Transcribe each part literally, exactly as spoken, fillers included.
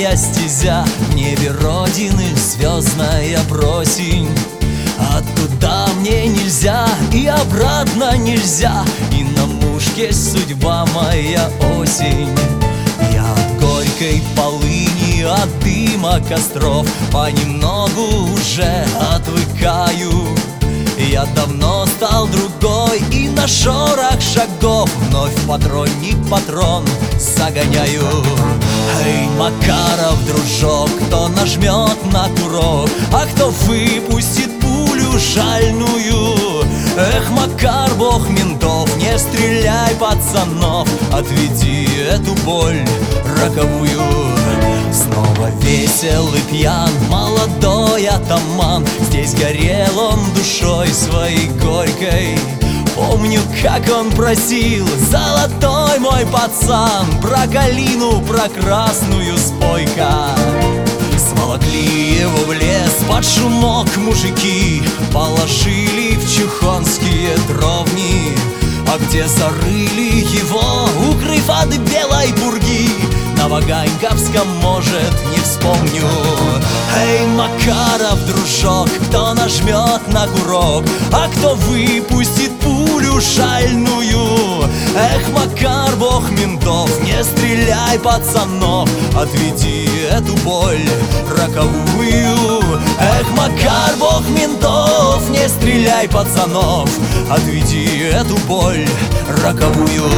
моя стезя, в небе родины звездная просень. А туда мне нельзя, и обратно нельзя, и на мушке судьба моя осень. Я от горькой полыни, от дыма костров понемногу уже отвыкаю. Я давно стал другой, и на шорох шагов вновь патронник патрон загоняю. Эй, Макаров, дружок, кто нажмет на курок, а кто выпустит пулю шальную? Эх, Макар, бог ментов, не стреляй, пацанов, отведи эту боль роковую. Снова весел и пьян молодой атаман, здесь горел он душой своей горькой. Помню, как он просил: золотой мой пацан, про калину, про красную спой-ка. Сволокли его в лес под шумок мужики, положили в чухонские дровни. А где зарыли его, укрыв от белой пурги, на Ваганьковском, может, не вспомню. Эй, Макаров, дружок, кто нажмет на курок, а кто выпустит пулю шальную? Эх, Макар, бог ментов, не стреляй, пацанов, отведи эту боль роковую. Эх, Макар, бог ментов, не стреляй, пацанов, отведи эту боль роковую.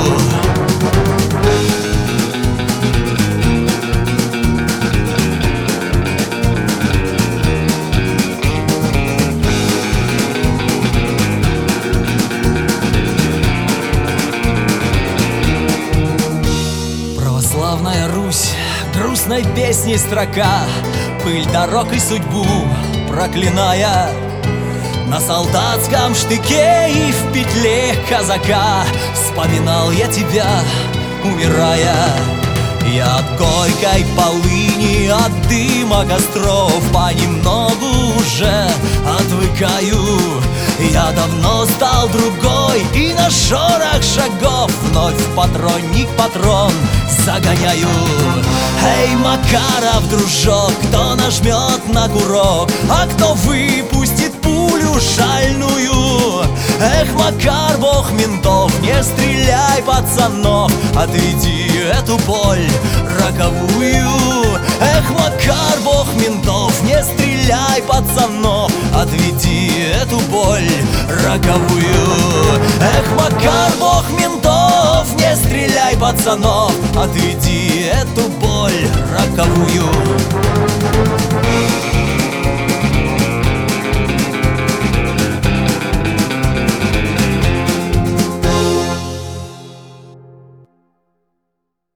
Православная Русь, грустной песни строка, пыль дорог и судьбу проклиная. На солдатском штыке и в петле казака вспоминал я тебя, умирая. Я от горькой полыни, от дыма костров понемногу уже отвыкаю. Я давно стал другой, и на шорох шагов вновь патронник патрон загоняю. Эй, Макаров, дружок, кто нажмет на курок, а кто выпустит пулю шальную? Эх, Макар, бог ментов, не стреляй, пацанов, отведи эту боль роковую. Эх, Макар, бог ментов, не стреляй, пацанов, отведи эту боль роковую. Эх, Макар, бог ментов, не стреляй, пацанов, отведи эту боль роковую.